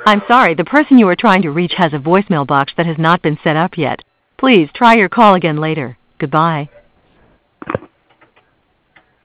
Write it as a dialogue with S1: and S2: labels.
S1: I'm sorry, the person you are trying to reach has a voicemail box that has not been set up yet. Please try your call again later. Goodbye.